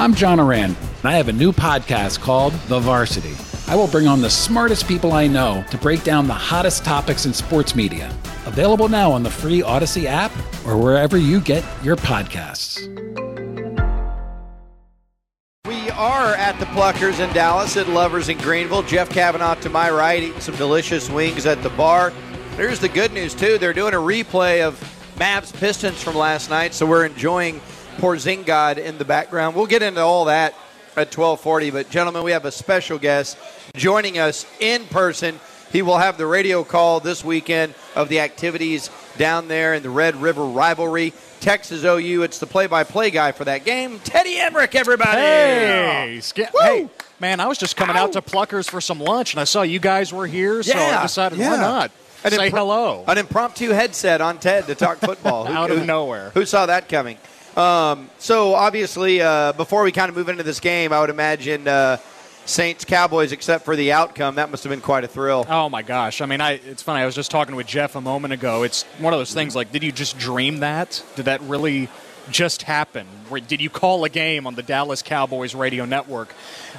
I'm John Oran, and I have a new podcast called The Varsity. I will bring on the smartest people I know to break down the hottest topics in sports media. Available now on the free Odyssey app or wherever you get your podcasts. We are at the Pluckers in Dallas, at Lovers in Greenville. Jeff Kavanaugh to my right, eating some delicious wings at the bar. Here's the good news, too. They're doing a replay of Mavs Pistons from last night, so we're enjoying Porzingis in the background. We'll get into all that at 12:40, but gentlemen, we have a special guest joining us in person. He will have the radio call this weekend of the activities down there in the Red River rivalry. Texas OU, it's the play-by-play guy for that game, Teddy Emmerich, everybody. Hey, man, I was just coming out to Pluckers for some lunch, and I saw you guys were here, so I decided, why not? Say hello. An impromptu headset on Ted to talk football. Out of nowhere. Who saw that coming? So, obviously, before we kind of move into this game, I would imagine Saints-Cowboys, except for the outcome, that must have been quite a thrill. Oh, my gosh. I mean, it's funny. I was just talking with Jeff a moment ago. It's one of those things like, did you just dream that? Did that really just happen? Did you call a game on the Dallas Cowboys radio network?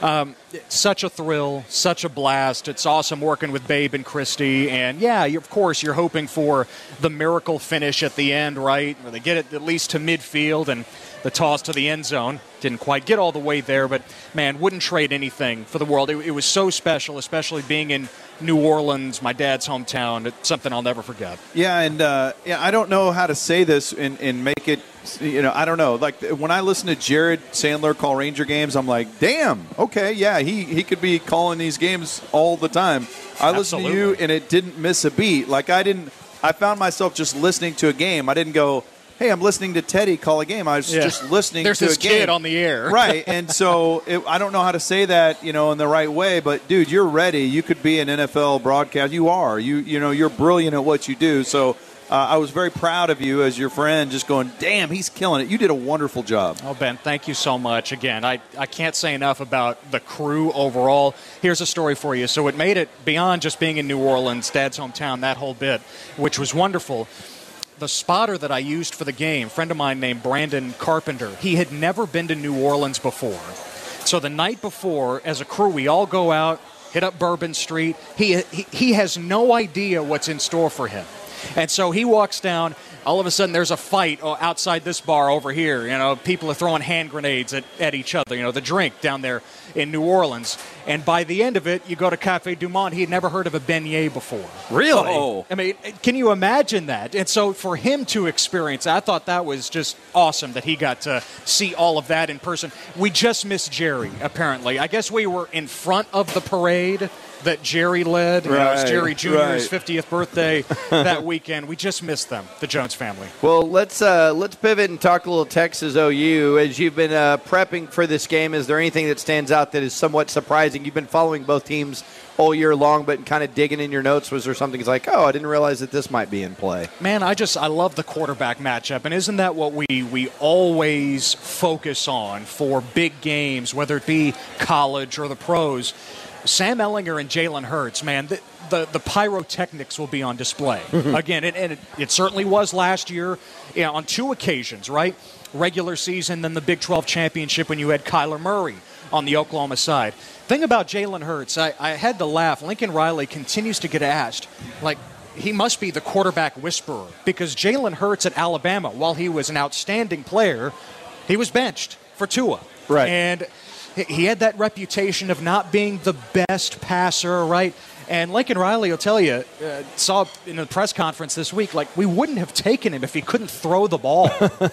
Such a thrill, such a blast. It's awesome working with Babe and Christy. And, of course, you're hoping for the miracle finish at the end, right? Where they get it at least to midfield and the toss to the end zone. Didn't quite get all the way there, but, man, wouldn't trade anything for the world. It was so special, especially being in New Orleans, my dad's hometown. It's something I'll never forget. Yeah, and I don't know how to say this and make it, I don't know. Like, when I listen to Jared Sandler call Ranger games, I'm like, damn, okay, yeah, he could be calling these games all the time. I listened to you, and it didn't miss a beat. Like, I found myself just listening to a game. I didn't go, hey, I'm listening to Teddy call a game. I was just listening There's to a game. There's this kid on the air. Right, and so I don't know how to say that, in the right way, but, dude, you're ready. You could be an NFL broadcast. You are. You're brilliant at what you do. So I was very proud of you as your friend, just going, damn, he's killing it. You did a wonderful job. Oh, Ben, thank you so much. Again, I can't say enough about the crew overall. Here's a story for you. So it made it beyond just being in New Orleans, Dad's hometown, that whole bit, which was wonderful. The spotter that I used for the game, a friend of mine named Brandon Carpenter, he had never been to New Orleans before. So the night before, as a crew, we all go out, hit up Bourbon Street. He has no idea what's in store for him. And so he walks down. All of a sudden, there's a fight outside this bar over here. People are throwing hand grenades at each other, the drink down there in New Orleans. And by the end of it, you go to Cafe Du Monde. He had never heard of a beignet before. Really? Oh. I mean, can you imagine that? And so for him to experience, I thought that was just awesome that he got to see all of that in person. We just missed Jerry, apparently. I guess we were in front of the parade that Jerry led. It was Jerry Jr.'s 50th birthday that weekend. We just missed them, the Jones family. Well, let's pivot and talk a little Texas OU. As you've been prepping for this game, is there anything that stands out that is somewhat surprising? You've been following both teams all year long, but kind of digging in your notes, was there something that's like, I didn't realize that this might be in play? Man, I love the quarterback matchup, and isn't that what we always focus on for big games, whether it be college or the pros? Sam Ehlinger and Jalen Hurts, man, the pyrotechnics will be on display. Again, and it certainly was last year on two occasions, right? Regular season, then the Big 12 championship when you had Kyler Murray on the Oklahoma side. Thing about Jalen Hurts, I had to laugh. Lincoln Riley continues to get asked, like, he must be the quarterback whisperer, because Jalen Hurts at Alabama, while he was an outstanding player, he was benched for Tua. Right. And he had that reputation of not being the best passer, right? And Lincoln Riley will tell you, saw in a press conference this week, like, we wouldn't have taken him if he couldn't throw the ball.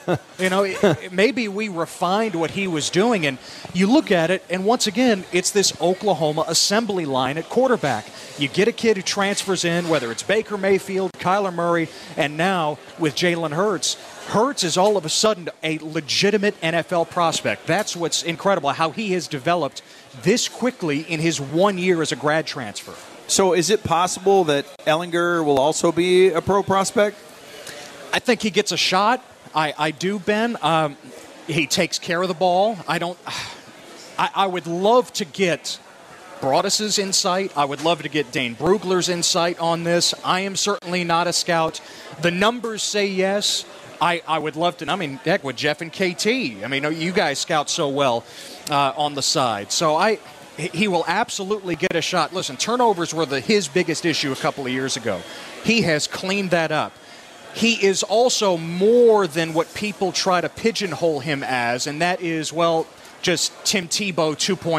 Maybe we refined what he was doing. And you look at it, and once again, it's this Oklahoma assembly line at quarterback. You get a kid who transfers in, whether it's Baker Mayfield, Kyler Murray, and now with Jalen Hurts. Hurts is all of a sudden a legitimate NFL prospect. That's what's incredible, how he has developed this quickly in his 1 year as a grad transfer. So is it possible that Ehlinger will also be a pro prospect? I think he gets a shot. I do, Ben. He takes care of the ball. I would love to get Broadus's insight. I would love to get Dane Brugler's insight on this. I am certainly not a scout. The numbers say yes. I would love to. I mean, heck, with Jeff and KT. I mean, you guys scout so well on the side. So he will absolutely get a shot. Listen, turnovers were his biggest issue a couple of years ago. He has cleaned that up. He is also more than what people try to pigeonhole him as, and that is, well, just Tim Tebow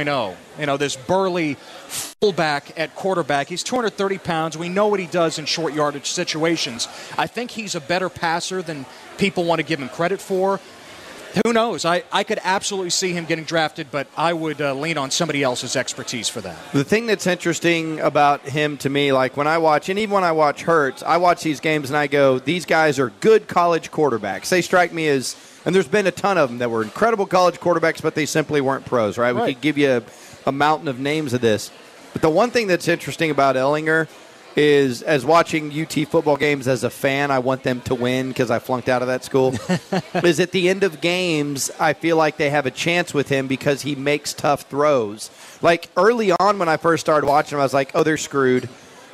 2.0. This burly fullback at quarterback. He's 230 pounds. We know what he does in short yardage situations. I think he's a better passer than people want to give him credit for. Who knows? I could absolutely see him getting drafted, but I would lean on somebody else's expertise for that. The thing that's interesting about him to me, like when I watch, and even when I watch Hurts, I watch these games and I go, these guys are good college quarterbacks. They strike me as, and there's been a ton of them that were incredible college quarterbacks, but they simply weren't pros, right? We could give you a mountain of names of this. But the one thing that's interesting about Ehlinger is, as watching UT football games as a fan, I want them to win because I flunked out of that school, is at the end of games, I feel like they have a chance with him because he makes tough throws. Like early on when I first started watching him, I was like, oh, they're screwed.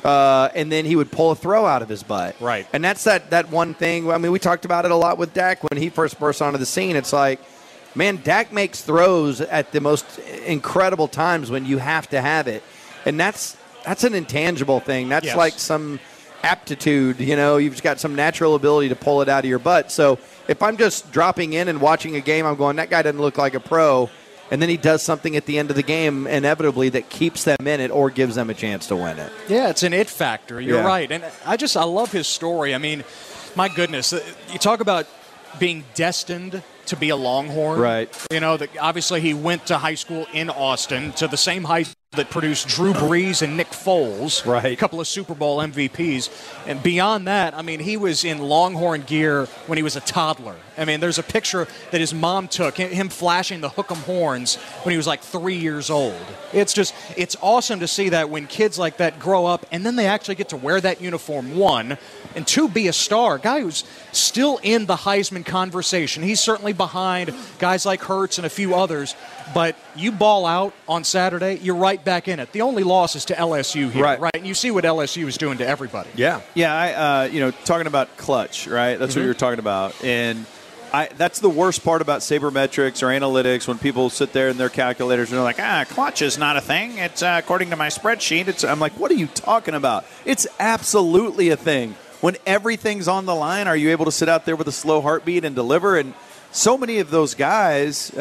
And then he would pull a throw out of his butt. Right. And that's that one thing. I mean, we talked about it a lot with Dak when he first burst onto the scene. It's like, man, Dak makes throws at the most incredible times when you have to have it. And that's an intangible thing. That's like some aptitude, you've just got some natural ability to pull it out of your butt. So if I'm just dropping in and watching a game, I'm going, that guy doesn't look like a pro. And then he does something at the end of the game inevitably that keeps them in it or gives them a chance to win it. Yeah, it's an it factor. You're right. And I love his story. I mean, my goodness, you talk about being destined to be a Longhorn. Right. Obviously he went to high school in Austin, to the same high school that produced Drew Brees and Nick Foles, a couple of Super Bowl MVPs. And beyond that, I mean, he was in Longhorn gear when he was a toddler. I mean, there's a picture that his mom took, him flashing the hook 'em horns when he was like 3 years old. It's awesome to see that when kids like that grow up and then they actually get to wear that uniform, one, and two, be a star. A guy who's still in the Heisman conversation. He's certainly behind guys like Hurts and a few others. But you ball out on Saturday, you're right back in it. The only loss is to LSU here, right? And you see what LSU is doing to everybody. Yeah. Yeah, talking about clutch, right? That's what you're talking about. And that's the worst part about sabermetrics or analytics when people sit there in their calculators and they're like, clutch is not a thing. It's according to my spreadsheet. I'm like, what are you talking about? It's absolutely a thing. When everything's on the line, are you able to sit out there with a slow heartbeat and deliver? And so many of those guys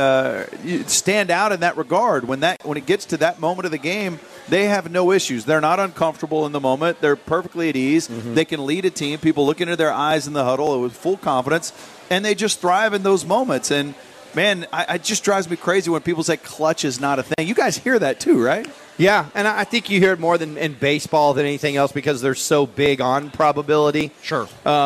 stand out in that regard. When it gets to that moment of the game, they have no issues. They're not uncomfortable in the moment. They're perfectly at ease. They can lead a team. People look into their eyes in the huddle with full confidence, and they just thrive in those moments. And, man, it just drives me crazy when people say clutch is not a thing. You guys hear that too, right? Yeah, and I think you hear it more than in baseball than anything else because they're so big on probability. Sure.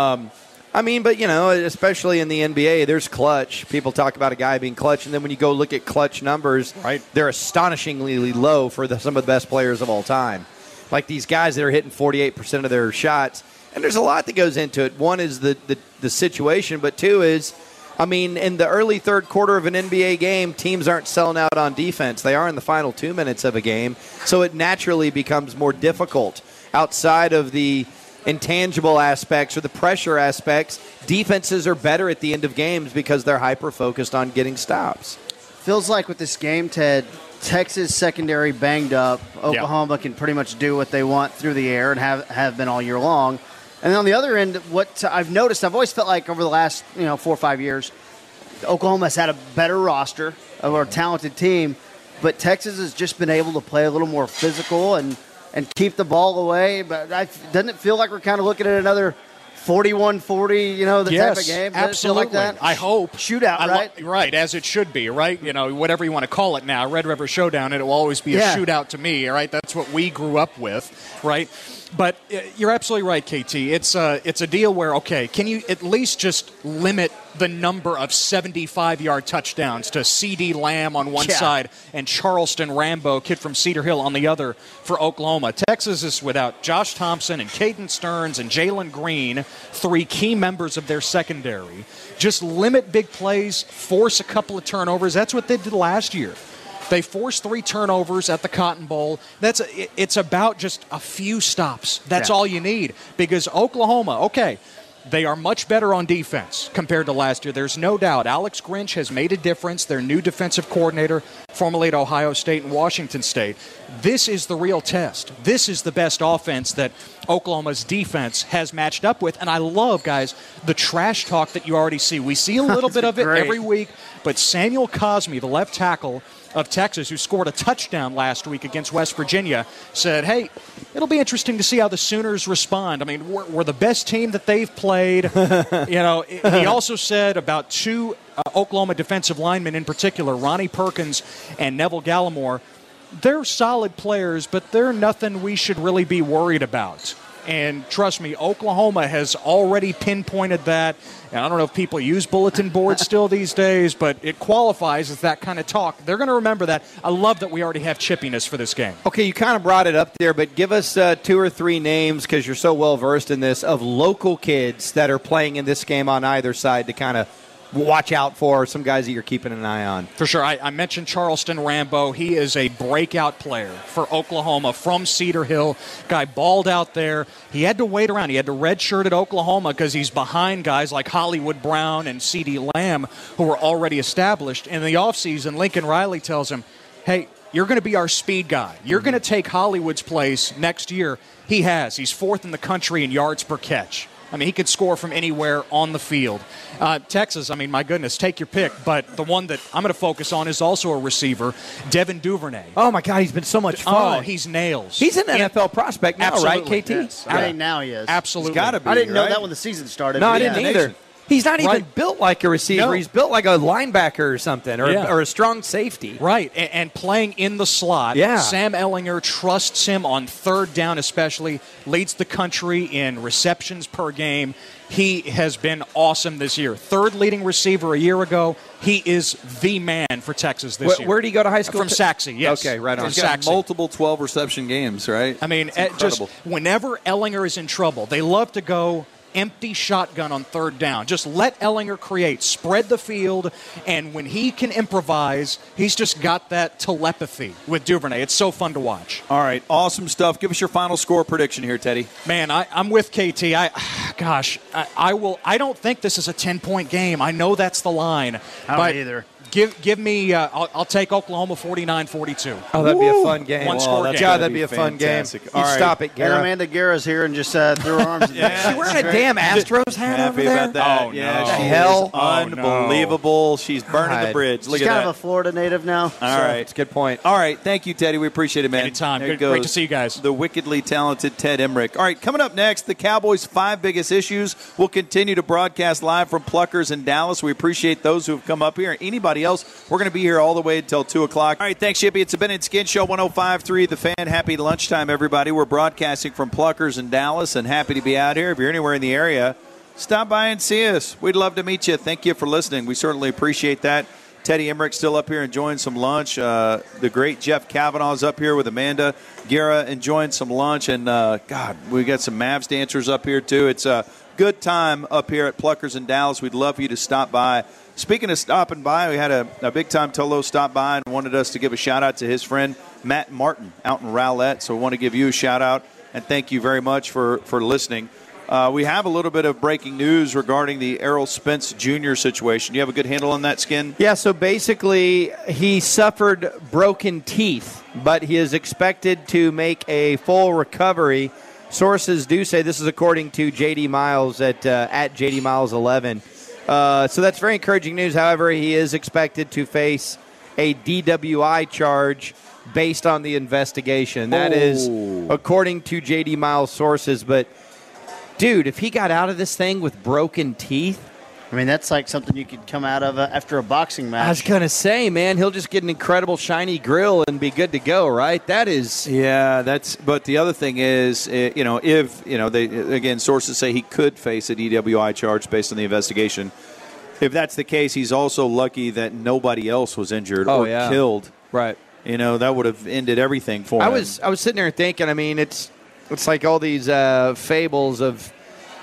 But, especially in the NBA, there's clutch. People talk about a guy being clutch, and then when you go look at clutch numbers, they're astonishingly low for some of the best players of all time. Like these guys that are hitting 48% of their shots. And there's a lot that goes into it. One is the situation, but two is, in the early third quarter of an NBA game, teams aren't selling out on defense. They are in the final 2 minutes of a game, so it naturally becomes more difficult. Outside of the intangible aspects or the pressure aspects, defenses are better at the end of games because they're hyper-focused on getting stops. Feels like with this game, Ted, Texas secondary banged up. Oklahoma can pretty much do what they want through the air and have been all year long. And then on the other end, what I've noticed, I've always felt like over the last 4 or 5 years, Oklahoma has had a better roster, a more talented team, but Texas has just been able to play a little more physical and keep the ball away. But doesn't it feel like we're kind of looking at another 41-40, type of game? Absolutely. Like that? I hope. Shootout, right? Right, as it should be, right? Whatever you want to call it now, Red River Showdown, it will always be a shootout to me, right? That's what we grew up with, right? But you're absolutely right, KT. It's a deal where, can you at least just limit the number of 75-yard touchdowns to C.D. Lamb on one side and Charleston Rambo, kid from Cedar Hill, on the other for Oklahoma. Texas is without Josh Thompson and Caden Stearns and Jalen Green, 3 key members of their secondary. Just limit big plays, force a couple of turnovers. That's what they did last year. They forced 3 turnovers at the Cotton Bowl. It's about just a few stops. That's all you need. Because Oklahoma, They are much better on defense compared to last year. There's no doubt. Alex Grinch has made a difference. Their new defensive coordinator, formerly at Ohio State and Washington State. This is the real test. This is the best offense that Oklahoma's defense has matched up with. And I love, guys, the trash talk that you already see. We see a little bit of it every week. But Samuel Cosme, the left tackle of Texas, who scored a touchdown last week against West Virginia, said, hey, it'll be interesting to see how the Sooners respond. I mean, we're the best team that they've played. He also said about two Oklahoma defensive linemen in particular, Ronnie Perkins and Neville Gallimore, they're solid players, but they're nothing we should really be worried about. And trust me, Oklahoma has already pinpointed that. And I don't know if people use bulletin boards still these days, but it qualifies as that kind of talk. They're going to remember that. I love that we already have chippiness for this game. Okay, you kind of brought it up there, but give us 2 or 3 names, because you're so well-versed in this, of local kids that are playing in this game on either side to kind of watch out for, some guys that you're keeping an eye on. For sure. I mentioned Charleston Rambo. He is a breakout player for Oklahoma from Cedar Hill. Guy balled out there. He had to wait around. He had to redshirt at Oklahoma because he's behind guys like Hollywood Brown and CeeDee Lamb, who were already established. In the offseason, Lincoln Riley tells him, hey, you're going to be our speed guy. You're going to take Hollywood's place next year. He has. He's 4th in the country in yards per catch. I mean, he could score from anywhere on the field. Texas, I mean, my goodness, take your pick. But the one that I'm going to focus on is also a receiver, Devin Duvernay. Oh, my God, he's been so much fun. Oh, he's nails. He's an NFL prospect now, Absolutely. right, KT? Yes. I think now he is. Absolutely. He's got to be, I didn't know right? that when the season started. No, but I didn't yeah. either. He's not even built like a receiver. No. He's built like a linebacker or something, Yeah. or a strong safety. Right, and playing in the slot. Yeah. Sam Ehlinger trusts him on 3rd down especially, leads the country in receptions per game. He has been awesome this year. 3rd leading receiver a year ago. He is the man for Texas this year. Where did he go to high school? From Saxe, yes. Okay, right on. He's got Saxe. multiple 12-reception games, right? I mean, It's just incredible. whenever Ehlinger is in trouble, they love to go empty shotgun on 3rd down. Just let Ehlinger create, spread the field, and when he can improvise, he's just got that telepathy with Duvernay. It's so fun to watch. All right, awesome stuff. Give us your final score prediction here, Teddy. Man, I'm with KT. I will. I don't think this is a 10-point game. I know that's the line. I don't either. Give me. I'll take Oklahoma 49-42. Oh, that'd be a fun game. One-score game. God, that'd be a fun fantastic. game. All right. Stop it, And Garrett. Amanda Guerra's here and just threw her arms in the air. She's wearing a damn Astros hat over Happy there. about that. Oh, yeah, no. she Hell? is Oh, no. unbelievable. She's burning the God. bridge. Look She's at kind that. of a Florida native now. All so- right. That's a good point. All right. Thank you, Teddy. We appreciate it, man. Anytime. There it Great goes. to see you guys. The wickedly talented Ted Emmerich. All right. Coming up next, the Cowboys' 5 biggest issues. We'll continue to broadcast live from Pluckers in Dallas. We appreciate those who have come up here. Anybody else, we're going to be here all the way until 2 o'clock. All right. Thanks, Shippy. It's a Ben and Skin Show 105.3 The Fan. Happy lunchtime, everybody. We're broadcasting from Pluckers in Dallas and happy to be out here. If you're anywhere in the area, stop by and see us. We'd love to meet you. Thank you for listening. We certainly appreciate that. Teddy Emmerich still up here enjoying some lunch. The great Jeff Kavanaugh's up here with Amanda Guerra enjoying some lunch. And, God, we got some Mavs dancers up here, too. It's a good time up here at Pluckers in Dallas. We'd love for you to stop by. Speaking of stopping by, we had a big-time Tolo stop by and wanted us to give a shout-out to his friend Matt Martin out in Rowlett. So we want to give you a shout-out and thank you very much for listening. We have a little bit of breaking news regarding the Errol Spence Jr. situation. You have a good handle on that, Skin? Yeah, so basically he suffered broken teeth, but he is expected to make a full recovery. Sources do say, this is according to J.D. Miles at J.D. Miles 11. So that's very encouraging news. However, he is expected to face a DWI charge based on the investigation. That is according to J.D. Miles sources. But, dude, if he got out of this thing with broken teeth, I mean, that's like something you could come out of after a boxing match. I was going to say, man, he'll just get an incredible shiny grill and be good to go, right? That is... Yeah, but the other thing is, if, they, again, sources say he could face a DWI charge based on the investigation. If that's the case, he's also lucky that nobody else was injured or killed. Right. That would have ended everything for him. I was sitting there thinking, I mean, it's like all these fables of,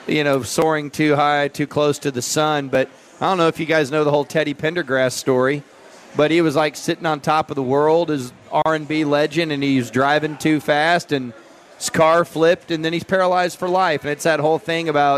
soaring too high, too close to the sun. But I don't know if you guys know the whole Teddy Pendergrass story, but he was like sitting on top of the world as R&B legend, and he was driving too fast, and his car flipped, and then he's paralyzed for life. And it's that whole thing about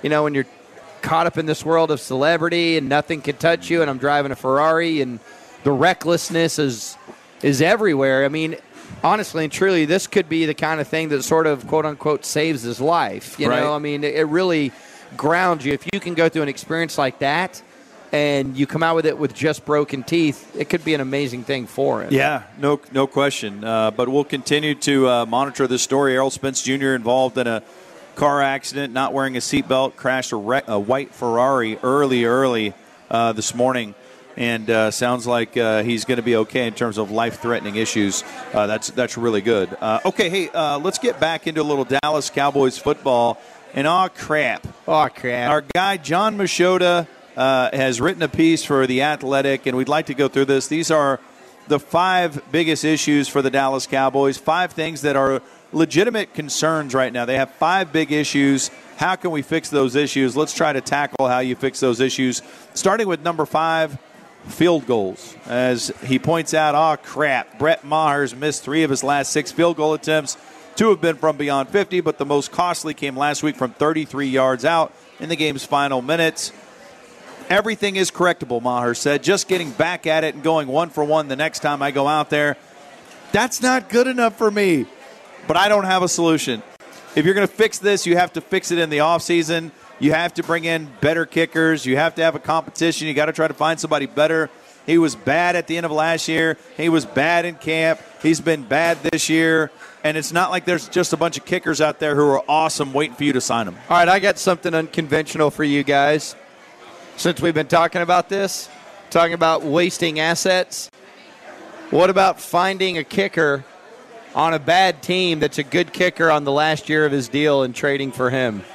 when you're caught up in this world of celebrity and nothing can touch you, and I'm driving a Ferrari, and the recklessness is everywhere. I mean, honestly and truly, this could be the kind of thing that sort of, quote-unquote, saves his life. You know, I mean, it really grounds you. If you can go through an experience like that and you come out with it with just broken teeth, it could be an amazing thing for him. Yeah, no question. But we'll continue to monitor this story. Errol Spence Jr. involved in a car accident, not wearing a seatbelt, crashed a white Ferrari early this morning. And sounds like he's going to be okay in terms of life-threatening issues. That's really good. Okay, hey, let's get back into a little Dallas Cowboys football. And crap. Our guy, John Machota, has written a piece for The Athletic, and we'd like to go through this. These are the 5 biggest issues for the Dallas Cowboys, 5 things that are legitimate concerns right now. They have 5 big issues. How can we fix those issues? Let's try to tackle how you fix those issues. Starting with number 5, field goals. As he points out, crap, Brett Maher's missed 3 of his last 6 field goal attempts. 2 have been from beyond 50, but the most costly came last week from 33 yards out in the game's final minutes. Everything is correctable, Maher said. Just getting back at it and going 1 for 1 the next time I go out there, that's not good enough for me. But I don't have a solution. If you're going to fix this, you have to fix it in the offseason. You have to bring in better kickers. You have to have a competition. You got to try to find somebody better. He was bad at the end of last year. He was bad in camp. He's been bad this year. And it's not like there's just a bunch of kickers out there who are awesome waiting for you to sign them. All right, I got something unconventional for you guys. Since we've been talking about this, talking about wasting assets, what about finding a kicker on a bad team that's a good kicker on the last year of his deal and trading for him?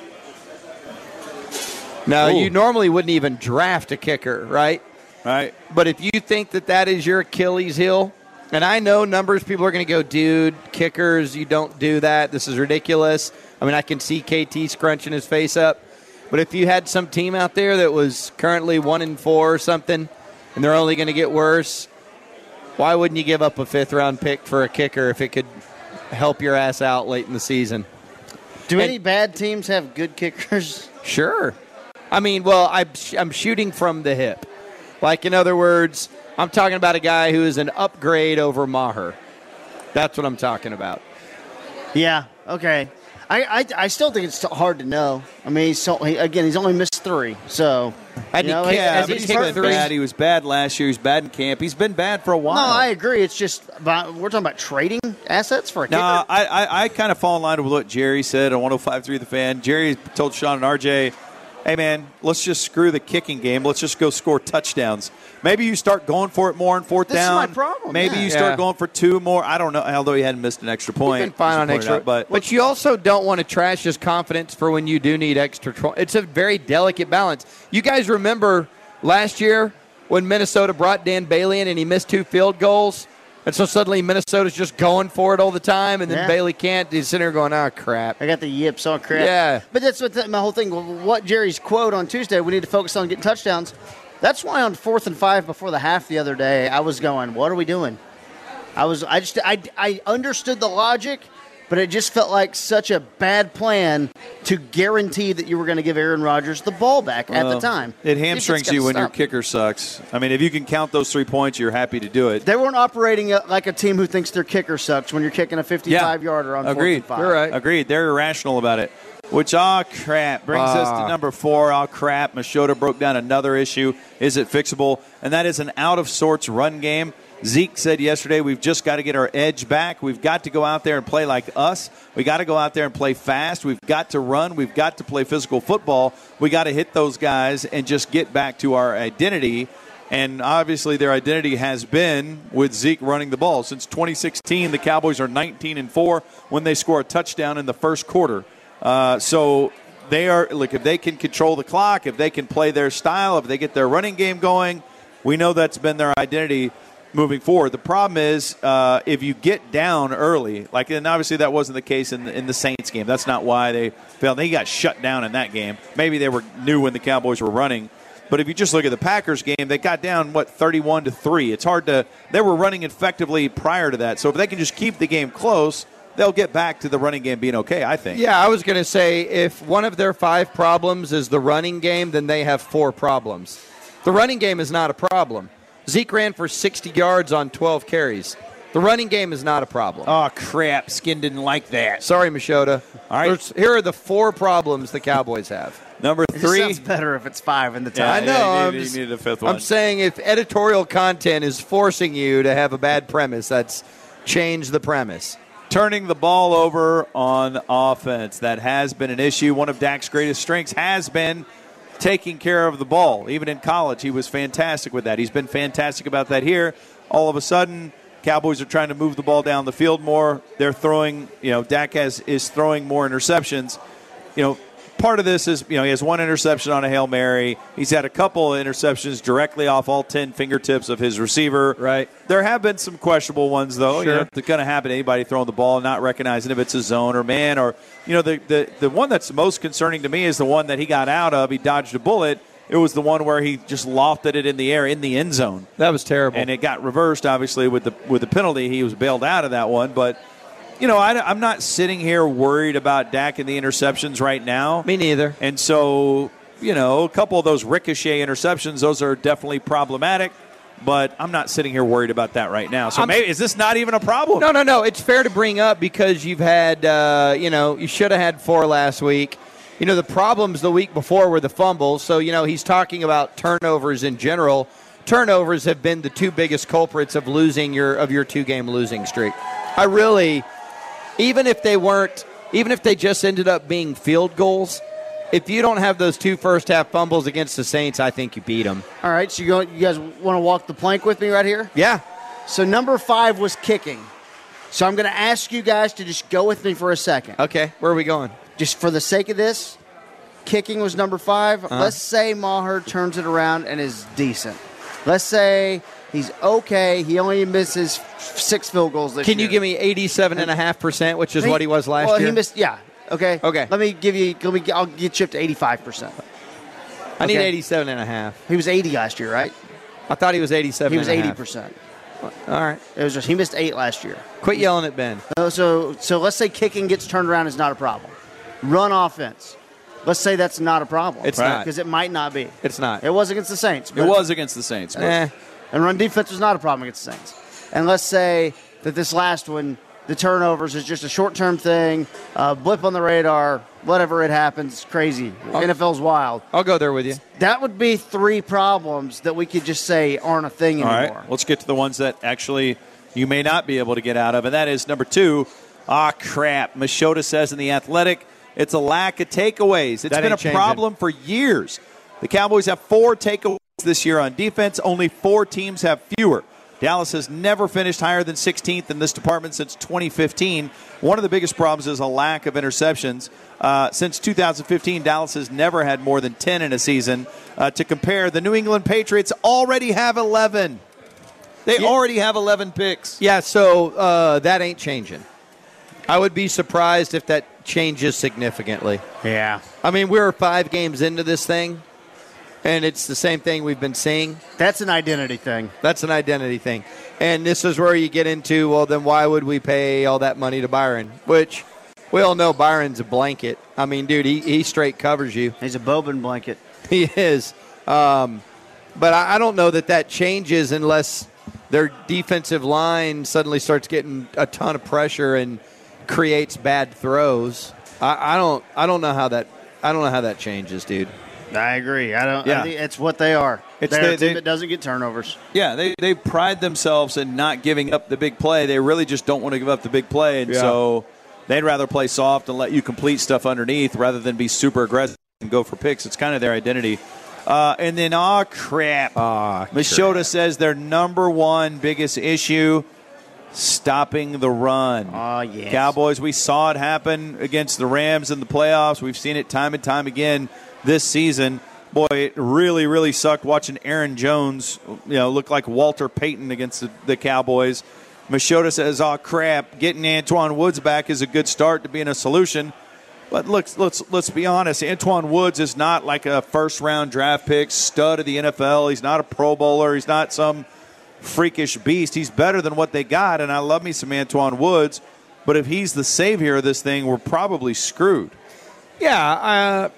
Now, you normally wouldn't even draft a kicker, right? Right. But if you think that is your Achilles heel, and I know numbers, people are going to go, dude, kickers, you don't do that. This is ridiculous. I mean, I can see KT scrunching his face up. But if you had some team out there that was currently 1-4 or something, and they're only going to get worse, why wouldn't you give up a 5th-round pick for a kicker if it could help your ass out late in the season? Do any bad teams have good kickers? Sure. I mean, well, I'm shooting from the hip. Like, in other words, I'm talking about a guy who is an upgrade over Maher. That's what I'm talking about. Yeah, okay. I still think it's hard to know. I mean, he's only missed 3, so. But he's bad. He was bad last year. He's bad in camp. He's been bad for a while. No, I agree. It's just we're talking about trading assets for a kicker. No, I kind of fall in line with what Jerry said on 105.3 The Fan. Jerry told Sean and RJ, hey, man, let's just screw the kicking game. Let's just go score touchdowns. Maybe you start going for it more on 4th down. This is my problem. Maybe you start going for 2 more. I don't know, although he hadn't missed an extra point. He's been fine on extra. But you also don't want to trash his confidence for when you do need extra. It's a very delicate balance. You guys remember last year when Minnesota brought Dan Bailey in and he missed 2 field goals? And so suddenly Minnesota's just going for it all the time, and then Bailey can't. He's sitting there going, crap. I got the yips, crap. Yeah. But that's what my whole thing, what Jerry's quote on Tuesday, we need to focus on getting touchdowns. That's why on 4th and 5 before the half the other day, I was going, what are we doing? I understood the logic, but it just felt like such a bad plan to guarantee that you were going to give Aaron Rodgers the ball back at the time. It hamstrings you when your kicker sucks. I mean, if you can count those 3 points, you're happy to do it. They weren't operating like a team who thinks their kicker sucks when you're kicking a 55-yarder on 4th and 5. You're right. Agreed. They're irrational about it. Which, crap, brings us to number 4. Crap, Machota broke down another issue. Is it fixable? And that is an out-of-sorts run game. Zeke said yesterday, we've just got to get our edge back. We've got to go out there and play like us. We got to go out there and play fast. We've got to run. We've got to play physical football. We got to hit those guys and just get back to our identity. And obviously their identity has been with Zeke running the ball. Since 2016, the Cowboys are 19-4 when they score a touchdown in the first quarter. So they are, look, if they can control the clock, if they can play their style, if they get their running game going, we know that's been their identity moving forward. The problem is if you get down early, and obviously that wasn't the case in the Saints game. That's not why they failed. They got shut down in that game. Maybe they knew when the Cowboys were running. But if you just look at the Packers game, they got down, 31-3. It's hard to – they were running effectively prior to that. So if they can just keep the game close, they'll get back to the running game being okay, I think. Yeah, I was going to say if one of their 5 problems is the running game, then they have 4 problems. The running game is not a problem. Zeke ran for 60 yards on 12 carries. The running game is not a problem. Oh, crap. Skin didn't like that. Sorry, Machota. All right. Here are the 4 problems the Cowboys have. Number It 3. sounds better if it's 5 in the top. I know. You needed a 5th one. I'm saying if editorial content is forcing you to have a bad premise, that's change the premise. Turning the ball over on offense. That has been an issue. One of Dak's greatest strengths has been taking care of the ball. Even in college, he was fantastic with that. He's been fantastic about that here. All of a sudden, Cowboys are trying to move the ball down the field more. They're throwing, Dak is throwing more interceptions. Part of this is, he has 1 interception on a Hail Mary. He's had a couple of interceptions directly off all 10 fingertips of his receiver. Right. There have been some questionable ones, though. Sure. It's going to happen to anybody throwing the ball, not recognizing if it's a zone or man. Or, the one that's most concerning to me is the one that he got out of. He dodged a bullet. It was the one where he just lofted it in the air in the end zone. That was terrible. And it got reversed, obviously, with the penalty. He was bailed out of that one. But, I'm not sitting here worried about Dak and the interceptions right now. Me neither. And so, a couple of those ricochet interceptions, those are definitely problematic. But I'm not sitting here worried about that right now. So maybe is this not even a problem? No. It's fair to bring up because you've had, you should have had 4 last week. The problems the week before were the fumbles. So, he's talking about turnovers in general. Turnovers have been the 2 biggest culprits of losing your 2-game losing streak. Even if they just ended up being field goals, if you don't have those 2 first-half fumbles against the Saints, I think you beat them. All right, so you guys want to walk the plank with me right here? Yeah. So number 5 was kicking. So I'm going to ask you guys to just go with me for a second. Okay, where are we going? Just for the sake of this, kicking was number 5. Let's say Maher turns it around and is decent. Let's say he's okay. He only misses 6 field goals this year. Can you give me 87.5%, which is what he was last year? Well, he missed, yeah. Okay. Okay. I'll get you up to 85%. I need 87.5. He was 80 last year, right? I thought he was 87. He was 80%. All right. It was he missed 8 last year. Quit yelling at Ben. So let's say kicking gets turned around is not a problem. Run offense. Let's say that's not a problem. It's not. Because it might not be. It's not. It was against the Saints. It was against the Saints. And run defense was not a problem against the Saints. And let's say that this last one, the turnovers, is just a short-term thing, blip on the radar, whatever it happens, crazy. NFL's wild. I'll go there with you. That would be 3 problems that we could just say aren't a thing anymore. All right, let's get to the ones that actually you may not be able to get out of, and that is number 2. Crap. Machota says in The Athletic, it's a lack of takeaways. It's been a problem for years. The Cowboys have 4 takeaways this year on defense. Only 4 teams have fewer. Dallas has never finished higher than 16th in this department since 2015. One of the biggest problems is a lack of interceptions. Since 2015, Dallas has never had more than 10 in a season. To compare, the New England Patriots already have 11. They already have 11 picks. Yeah, so that ain't changing. I would be surprised if that changes significantly. Yeah. I mean, we're 5 games into this thing, and it's the same thing we've been seeing. That's an identity thing. That's an identity thing. And this is where you get into, well, then why would we pay all that money to Byron? Which we all know Byron's a blanket. I mean, dude, he straight covers you. He's a Bobin blanket. He is. But I don't know that changes unless their defensive line suddenly starts getting a ton of pressure and creates bad throws. I don't know how that changes, dude. I agree. I think it's what they are. They're a team that doesn't get turnovers. Yeah, they pride themselves in not giving up the big play. They really just don't want to give up the big play, and so they'd rather play soft and let you complete stuff underneath rather than be super aggressive and go for picks. It's kind of their identity. And then, crap. Machota says their number 1 biggest issue, stopping the run. Yes. Cowboys, we saw it happen against the Rams in the playoffs. We've seen it time and time again this season. Boy, it really, really sucked watching Aaron Jones, look like Walter Payton against the Cowboys. Machota says, crap, getting Antwaun Woods back is a good start to being a solution. But let's be honest. Antwaun Woods is not like a first-round draft pick, stud of the NFL. He's not a Pro Bowler. He's not some freakish beast. He's better than what they got, and I love me some Antwaun Woods. But if he's the savior of this thing, we're probably screwed. Yeah,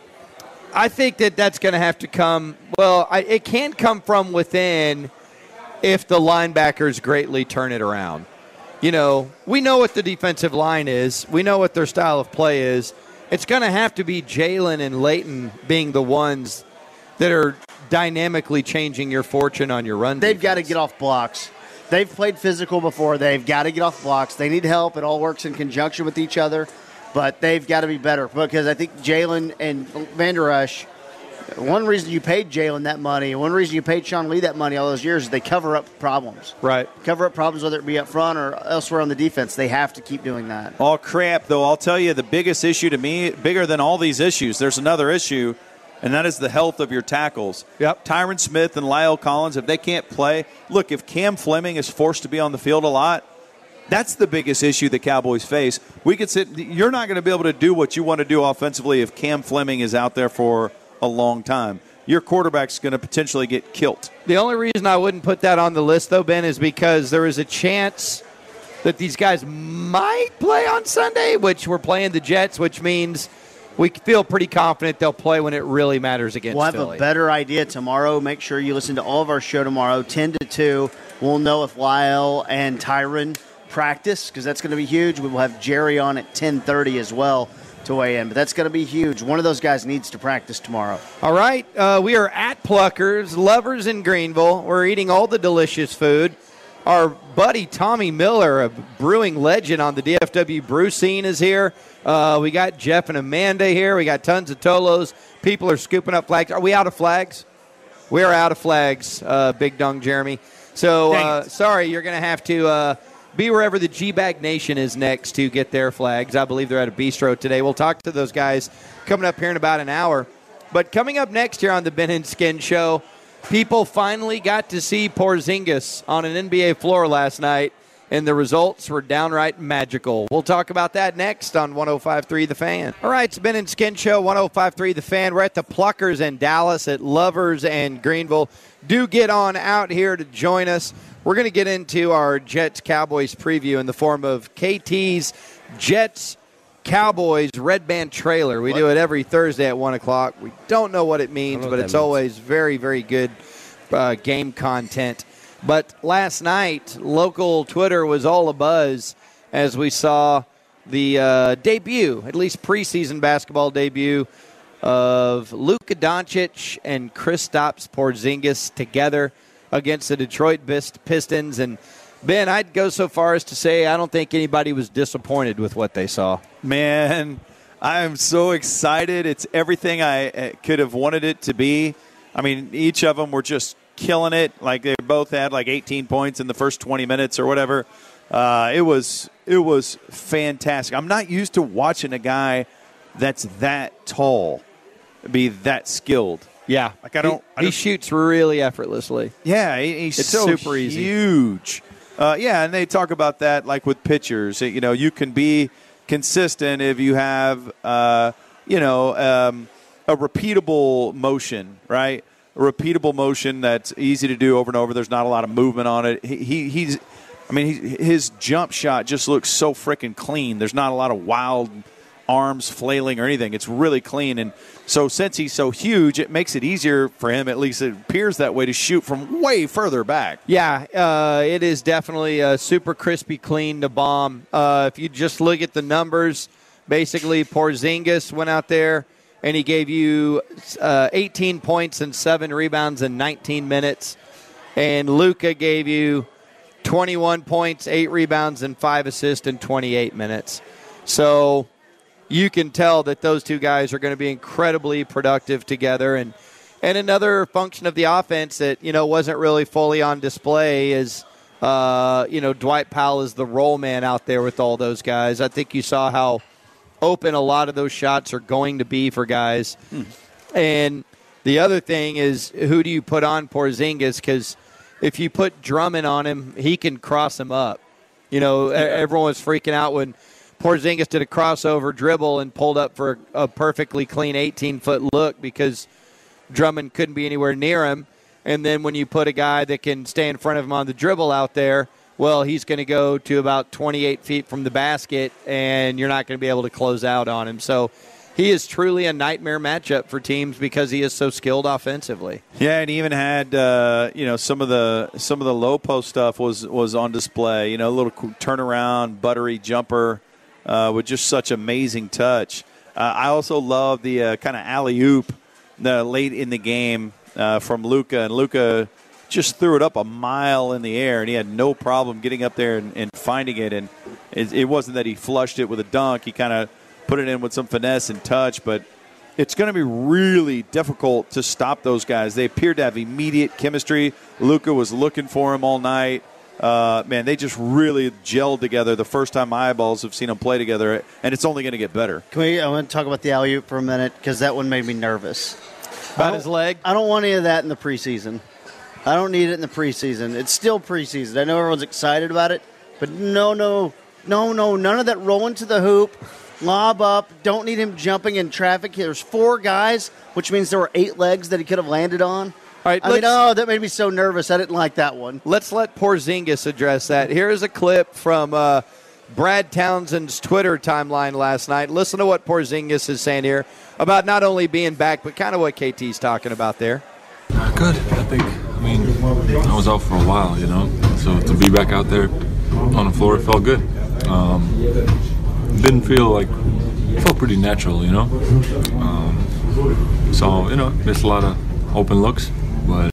I think that's going to have to come. Well, it can come from within if the linebackers greatly turn it around. We know what the defensive line is. We know what their style of play is. It's going to have to be Jalen and Leighton being the ones that are dynamically changing your fortune on your run defense. They've got to get off blocks. They've played physical before. They've got to get off blocks. They need help. It all works in conjunction with each other. But they've got to be better because I think Jalen and Van Der Esch, one reason you paid Jalen that money, one reason you paid Sean Lee that money all those years is they cover up problems. Right. Cover up problems, whether it be up front or elsewhere on the defense. They have to keep doing that. All crap, though. I'll tell you the biggest issue to me, bigger than all these issues, there's another issue, and that is the health of your tackles. Yep. Tyron Smith and Lyle Collins, if they can't play, look, if Cam Fleming is forced to be on the field a lot, that's the biggest issue the Cowboys face. You're not going to be able to do what you want to do offensively if Cam Fleming is out there for a long time. Your quarterback's going to potentially get killed. The only reason I wouldn't put that on the list, though, Ben, is because there is a chance that these guys might play on Sunday, which we're playing the Jets, which means we feel pretty confident they'll play when it really matters against We'll have Philly. a better idea tomorrow. Make sure you listen to all of our show tomorrow, 10 to 2. We'll know if Lyle and Tyron practice, because that's going to be huge. We will have Jerry on at 10:30 as well to weigh in, but that's going to be huge. One of those guys needs to practice tomorrow. All right, we are at Pluckers, Lovers in Greenville. We're eating all the delicious food. Our buddy Tommy Miller, a brewing legend on the DFW brew scene, is here. We got Jeff and Amanda here. We got tons of Tolos. People are scooping up flags. Are we out of flags? We're out of flags, Big Dong Jeremy. So, sorry, you're going to have to be wherever the G-Bag Nation is next to get their flags. I believe they're at a bistro today. We'll talk to those guys coming up here in about an hour. But coming up next here on the Ben and Skin Show, people finally got to see Porzingis on an NBA floor last night, and the results were downright magical. We'll talk about that next on 105.3 The Fan. All right, it's Ben and Skin Show, 105.3 The Fan. We're at the Pluckers in Dallas, at Lovers and Greenville. Do get on out here to join us. We're going to get into our Jets-Cowboys preview in the form of KT's Jets-Cowboys Red Band trailer. We do it every Thursday at 1 o'clock. We don't know what it means, but it's always very, very good game content. But last night, local Twitter was all abuzz as we saw the debut, at least preseason basketball debut, of Luka Doncic and Kristaps Porzingis together against the Detroit Pistons. And, Ben, I'd go so far as to say I don't think anybody was disappointed with what they saw. Man, I am so excited. It's everything I could have wanted it to be. I mean, each of them were just killing it. Like, they both had like 18 points in the first 20 minutes or whatever. It was fantastic. I'm not used to watching a guy that's that tall be that skilled. Yeah, like he shoots really effortlessly. Yeah, he's so super easy. Huge. Yeah, and they talk about that like with pitchers. You know, you can be consistent if you have a repeatable motion, right? A repeatable motion that's easy to do over and over. There's not a lot of movement on it. His jump shot just looks so freaking clean. There's not a lot of wild arms flailing or anything. It's really clean. And so since he's so huge, it makes it easier for him, at least it appears that way, to shoot from way further back. Yeah, it is definitely super crispy clean to bomb. If you just look at the numbers, basically Porzingis went out there and he gave you 18 points and 7 rebounds in 19 minutes. And Luka gave you 21 points, 8 rebounds, and 5 assists in 28 minutes. So you can tell that those two guys are going to be incredibly productive together. And another function of the offense that, wasn't really fully on display is, Dwight Powell is the roll man out there with all those guys. I think you saw how open a lot of those shots are going to be for guys. And the other thing is, who do you put on Porzingis? Because if you put Drummond on him, he can cross him up. Everyone was freaking out when Porzingis did a crossover dribble and pulled up for a perfectly clean 18-foot look because Drummond couldn't be anywhere near him. And then when you put a guy that can stay in front of him on the dribble out there, well, he's going to go to about 28 feet from the basket, and you're not going to be able to close out on him. So he is truly a nightmare matchup for teams because he is so skilled offensively. Yeah, and he even had some of the low post stuff was on display. A little turnaround, buttery jumper with just such amazing touch. I also love the kind of alley-oop late in the game from Luka, and Luka just threw it up a mile in the air, and he had no problem getting up there and finding it. And it wasn't that he flushed it with a dunk. He kind of put it in with some finesse and touch, but it's going to be really difficult to stop those guys. They appeared to have immediate chemistry. Luka was looking for him all night. Man, they just really gelled together the first time my eyeballs have seen them play together, and it's only going to get better. I want to talk about the alley-oop for a minute because that one made me nervous. About his leg? I don't want any of that in the preseason. I don't need it in the preseason. It's still preseason. I know everyone's excited about it, but no, none of that rolling to the hoop. Lob up. Don't need him jumping in traffic. There's 4 guys, which means there were 8 legs that he could have landed on. All right, that made me so nervous. I didn't like that one. Let's let Porzingis address that. Here's a clip from Brad Townsend's Twitter timeline last night. Listen to what Porzingis is saying here about not only being back, but kind of what KT's talking about there. Good. I was out for a while, so to be back out there on the floor, it felt good. Didn't felt pretty natural, missed a lot of open looks, but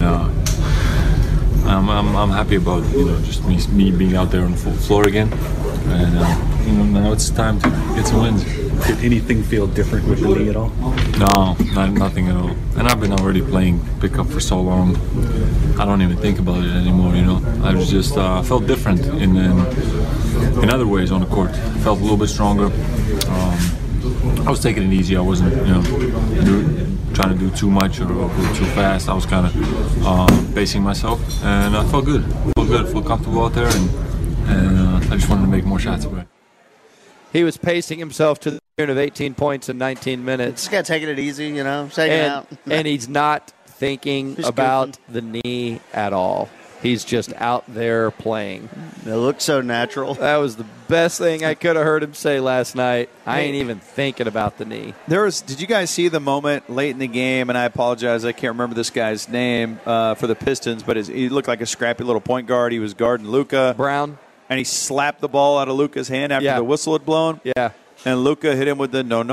I'm happy about just me being out there on the floor again, and now it's time to get some wins. Did anything feel different with the knee at all? No, nothing at all. And I've been already playing pickup for so long, I don't even think about it anymore. I was just felt different in other ways on the court. Felt a little bit stronger. I was taking it easy. I wasn't, trying to do too much or go too fast. I was kind of pacing myself, and I felt good. Felt comfortable out there, and I just wanted to make more shots. He was pacing himself to the tune of 18 points in 19 minutes. Just got taking it easy, taking it out. And he's not thinking about the knee at all. He's just out there playing. It looked so natural. That was the best thing I could have heard him say last night. I ain't even thinking about the knee. Did you guys see the moment late in the game, and I apologize, I can't remember this guy's name for the Pistons, but he looked like a scrappy little point guard. He was guarding Luka. Brown. And he slapped the ball out of Luka's hand after the whistle had blown. Yeah. And Luka hit him with the no.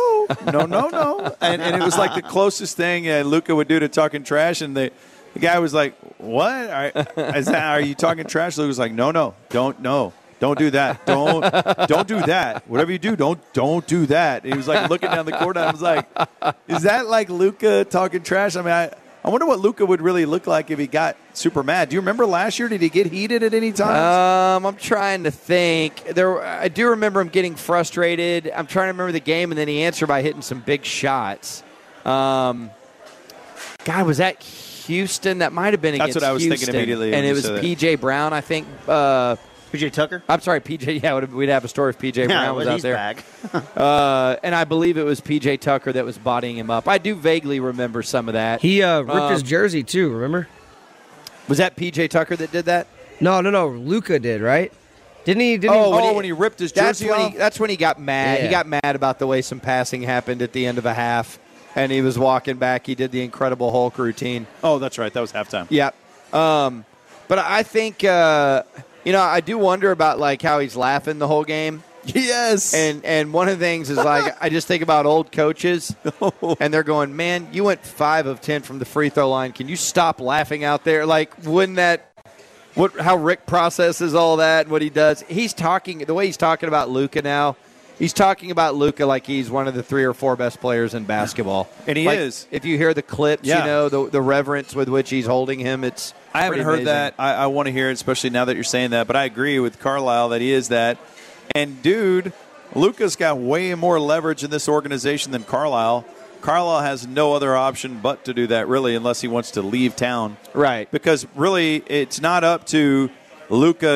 And it was like the closest thing Luka would do to talking trash. And the guy was like, what? Are you talking trash? Luka was like, no, don't do that. Don't do that. Whatever you do, don't do that. And he was like looking down the court, and I was like, is that like Luka talking trash? I wonder what Luka would really look like if he got super mad. Do you remember last year? Did he get heated at any time? I'm trying to think. I do remember him getting frustrated. I'm trying to remember the game, and then he answered by hitting some big shots. God, was that Houston? That might have been against Houston. That's what I was thinking immediately. And it was P.J. Brown, I think. P.J. Tucker? I'm sorry, P.J. Yeah, we'd have a story if P.J. Brown was out there. Back. And I believe it was P.J. Tucker that was bodying him up. I do vaguely remember some of that. He ripped his jersey, too, remember? Was that P.J. Tucker that did that? No. Luka did, right? Didn't he? When he ripped his jersey off? That's when he got mad. Yeah. He got mad about the way some passing happened at the end of a half, and he was walking back. He did the Incredible Hulk routine. Oh, that's right. That was halftime. Yeah. But I think... I do wonder about how he's laughing the whole game. Yes. And one of the things is I just think about old coaches, and they're going, man, you went 5 of 10 from the free throw line. Can you stop laughing out there? Wouldn't that how Rick processes all that and what he does? The way he's talking about Luka now. He's talking about Luka like he's one of the 3 or 4 best players in basketball. And he is. If you hear the clips, the reverence with which he's holding him, it's I haven't heard amazing. that. I want to hear it, especially now that you're saying that. But I agree with Carlisle that he is that. And, dude, Luka's got way more leverage in this organization than Carlisle. Carlisle has no other option but to do that, really, unless he wants to leave town. Right. Because, really, it's not up to Luka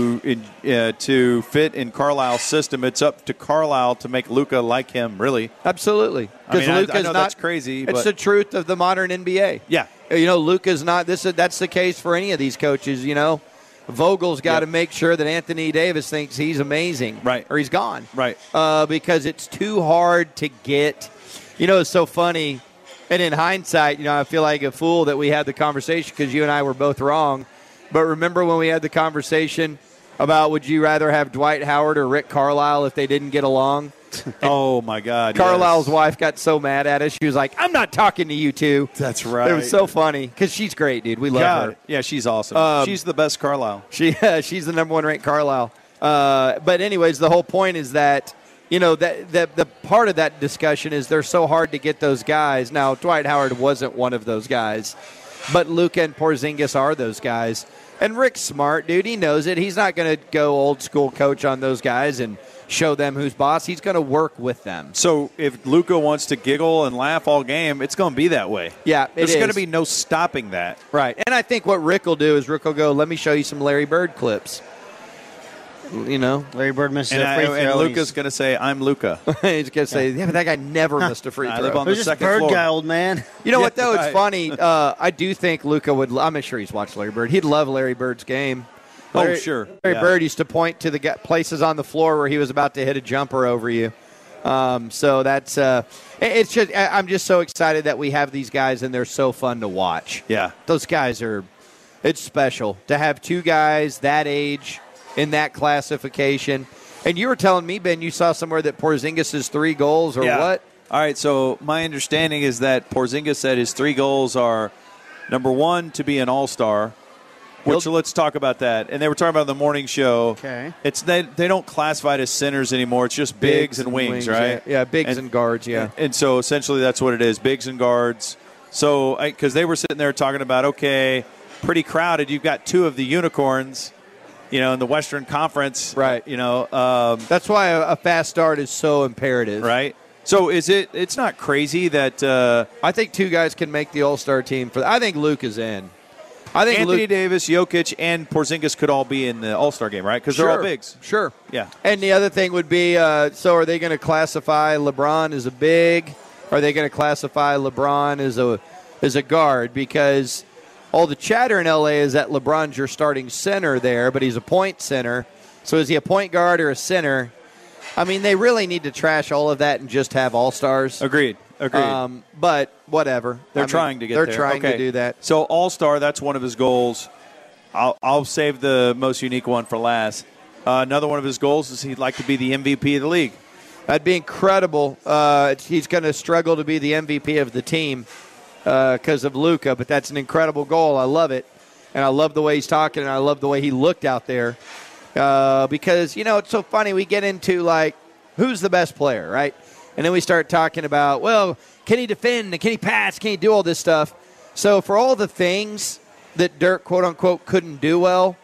to fit in Carlisle's system. It's up to Carlisle to make Luka like him, really. Absolutely. Because I know that's crazy. It's the truth of the modern NBA. Yeah. Luka's not – that's the case for any of these coaches, Vogel's got to make sure that Anthony Davis thinks he's amazing. Right. Or he's gone. Right. Because it's too hard to get. It's so funny. And in hindsight, I feel like a fool that we had the conversation because you and I were both wrong. But remember when we had the conversation about would you rather have Dwight Howard or Rick Carlisle if they didn't get along? Oh, my God. Carlisle's wife got so mad at us. She was like, I'm not talking to you two. That's right. It was so funny because she's great, dude. We love her. Yeah, she's awesome. She's the best Carlisle. She's the number one ranked Carlisle. But anyways, the whole point is that, the part of that discussion is they're so hard to get those guys. Now, Dwight Howard wasn't one of those guys, but Luka and Porzingis are those guys. And Rick's smart, dude. He knows it. He's not going to go old school coach on those guys and show them who's boss. He's going to work with them. So if Luka wants to giggle and laugh all game, it's going to be that way. Yeah, There's going to be no stopping that. Right. And I think what Rick will do is Rick will go, let me show you some Larry Bird clips. Larry Bird missed a free throw. And Luka's going to say, I'm Luka. He's going to say, yeah, but that guy never missed a free throw. I live on the Who's second this Bird floor. guy, old man? You know what, though? It's right. funny. I do think Luka would – I'm sure he's watched Larry Bird. He'd love Larry Bird's game. Sure. Larry Bird used to point to the places on the floor where he was about to hit a jumper over you. So that's it's just I'm just so excited that we have these guys, and they're so fun to watch. Yeah. Those guys are – it's special to have two guys that age in that classification. And you were telling me, Ben, you saw somewhere that Porzingis' 3 goals or what? All right, so my understanding is that Porzingis said his 3 goals are, number 1, to be an all-star, which let's talk about that. And they were talking about the morning show. Okay. They don't classify it as centers anymore. It's just bigs and wings, right? Yeah, bigs and guards, yeah. And so essentially that's what it is, bigs and guards. So because they were sitting there talking about, okay, pretty crowded. You've got 2 of the unicorns, in the Western Conference. Right. That's why a fast start is so imperative. Right. So it's not crazy that I think 2 guys can make the All-Star team. I think Luke is in. I think Anthony Davis, Jokic, and Porzingis could all be in the All-Star game, right? Because they're all bigs. Sure. Yeah. And the other thing would be, so are they going to classify LeBron as a big? Are they going to classify LeBron as a guard? Because all the chatter in L.A. is that LeBron's your starting center there, but he's a point center. So is he a point guard or a center? I mean, they really need to trash all of that and just have All-Stars. Agreed. But whatever. They're trying to get there. They're trying to do that. So All-Star, that's one of his goals. I'll save the most unique one for last. Another one of his goals is he'd like to be the MVP of the league. That'd be incredible. He's going to struggle to be the MVP of the team because of Luka, but that's an incredible goal. I love it. And I love the way he's talking, and I love the way he looked out there. Because, it's so funny. We get into, who's the best player, right? And then we start talking about, well, can he defend? Can he pass? Can he do all this stuff? So for all the things that Dirk, quote-unquote, couldn't do well,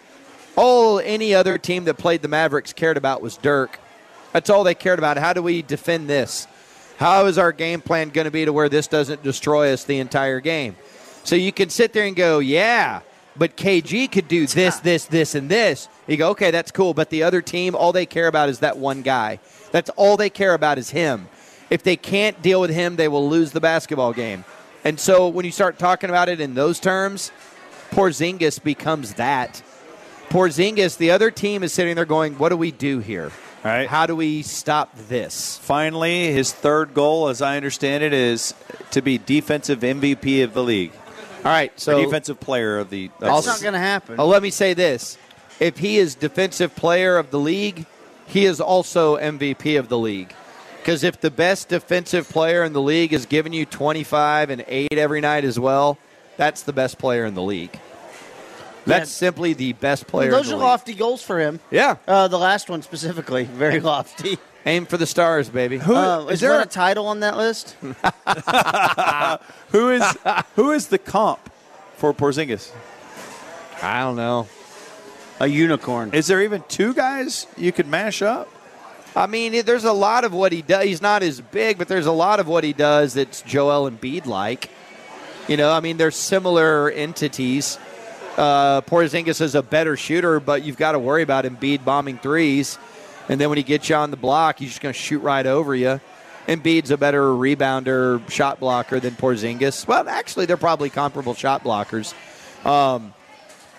all any other team that played the Mavericks cared about was Dirk. That's all they cared about. How do we defend this? How is our game plan going to be to where this doesn't destroy us the entire game? So you can sit there and go, yeah, but KG could do this, this, and this. You go, okay, that's cool. But the other team, all they care about is that one guy. That's all they care about is him. If they can't deal with him, they will lose the basketball game. And so when you start talking about it in those terms, Porzingis becomes that. Porzingis, the other team is sitting there going, what do we do here? All right. How do we stop this? Finally, his 3rd goal, as I understand it, is to be defensive MVP of the league. All right, so defensive player of the. That's not going to happen. Let me say this: if he is defensive player of the league, he is also MVP of the league. Because if the best defensive player in the league is giving you 25 and 8 every night as well, that's the best player in the league. That's simply the best player. Those in the are league. lofty goals for him. Yeah, the last one specifically, very lofty. Aim for the stars, baby. Is there a title on that list? Who is the comp for Porzingis? I don't know. A unicorn. Is there even 2 guys you could mash up? I mean, there's a lot of what he does. He's not as big, but there's a lot of what he does that's Joel Embiid-like. They're similar entities. Porzingis is a better shooter, but you've got to worry about Embiid bombing threes. And then when he gets you on the block, he's just going to shoot right over you. Embiid's a better rebounder, shot blocker than Porzingis. Well, actually, they're probably comparable shot blockers.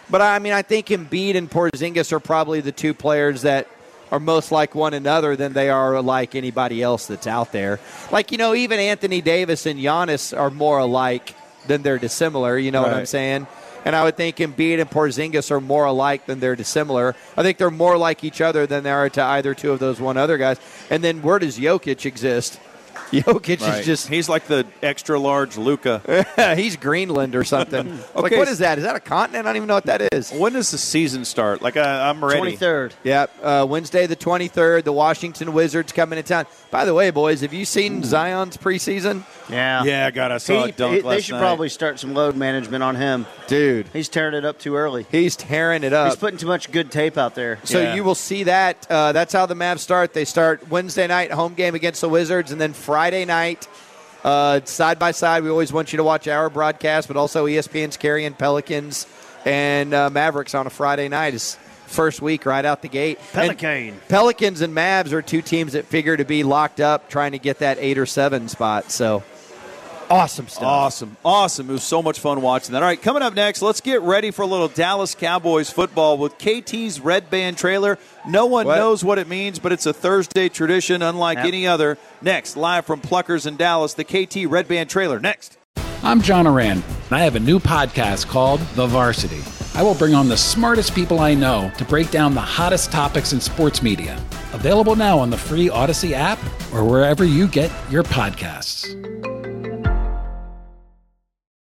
But I mean, I think Embiid and Porzingis are probably the two players that are most like one another than they are like anybody else that's out there. Like, even Anthony Davis and Giannis are more alike than they're dissimilar. You know what I'm saying? And I would think Embiid and Porzingis are more alike than they're dissimilar. I think they're more like each other than they are to either two of those one other guys. And then where does Jokic exist? Jokic is just... He's like the extra-large Luka. He's Greenland or something. Like, what is that? Is that a continent? I don't even know what that is. When does the season start? Like, I'm ready. 23rd. Yeah, Wednesday the 23rd, the Washington Wizards coming to town. By the way, boys, have you seen Zion's preseason? Yeah. Yeah, God, I saw a dunk last night. They should probably start some load management on him. Dude. He's tearing it up too early. He's tearing it up. He's putting too much good tape out there. So you will see that. That's how the Mavs start. They start Wednesday night, home game against the Wizards, and then Friday night, side by side. We always want you to watch our broadcast, but also ESPN's carrying Pelicans and Mavericks on a Friday night. Is first week right out the gate. Pelicans and Mavs are two teams that figure to be locked up trying to get that 8 or 7 spot. So awesome stuff. Awesome. It was so much fun watching that. All right, coming up next, let's get ready for a little Dallas Cowboys football with KT's Red Band trailer. No one knows what it means, but it's a Thursday tradition unlike any other. Next, live from Pluckers in Dallas, the KT Red Band trailer. Next. I'm John Oran, and I have a new podcast called The Varsity. I will bring on the smartest people I know to break down the hottest topics in sports media. Available now on the free Odyssey app or wherever you get your podcasts.